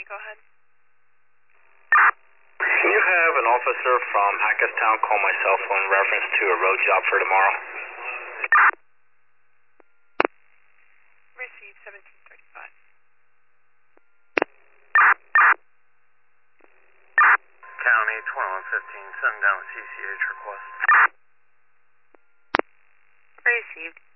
go ahead. Can you have an officer from Hackettstown call my cell phone in reference to a road job for tomorrow? Receive 1735. County 2115, send down a CCH request. Received.